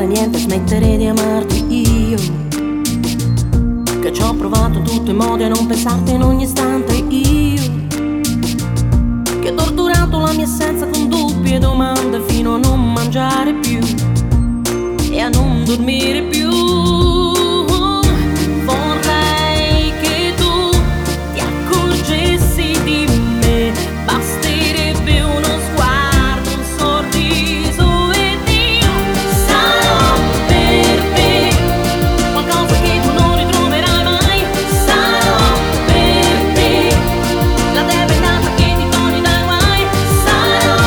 fare niente, smettere di amarti io, che ci ho provato in tutti i modi a non pensarti in ogni istante io, che ho torturato la mia essenza con dubbi e domande fino a non mangiare più e a non dormire più. Vorrei che tu ti accorgessi di me, basterebbe uno sguardo, un sorriso ed io sarò per te qualcosa che tu non ritroverai mai. Sarò per te la debellata che ti toglie dai guai. Sarò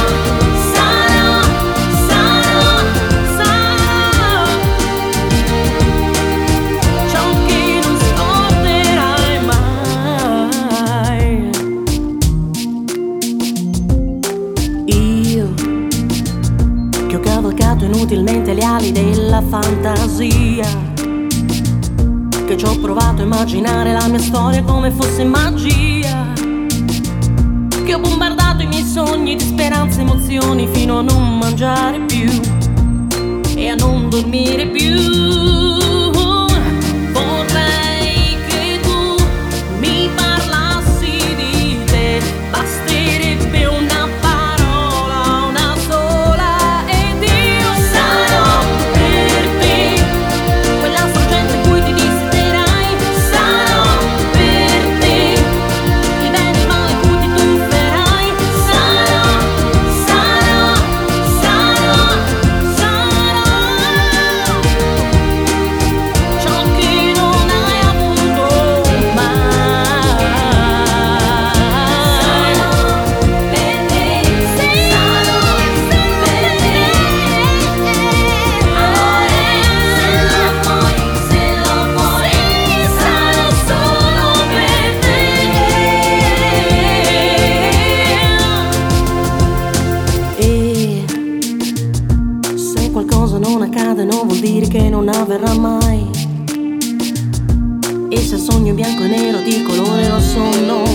ciò che non scorderai mai. Io che ho cavalcato inutilmente le ali della fantasia, che ci ho provato a immaginare la mia storia come fosse magia, che ho bombardato i miei sogni di speranze e emozioni fino a non mangiare più e a non dormire più. Vorrei che tu mi parlassi di te, basterebbe una parola, una sola ed io sarò per te quella sorgente in cui ti distrerai. Sarò per te il bene e il male in cui ti tufferai. Sarò ciò che non hai avuto mai. Per te sarò per te. Amore, se lo vuoi, sarò solo per te. E se qualcosa non accade non vuol dire che non avverrà mai. E se il sogno è bianco e nero di colore rosso no.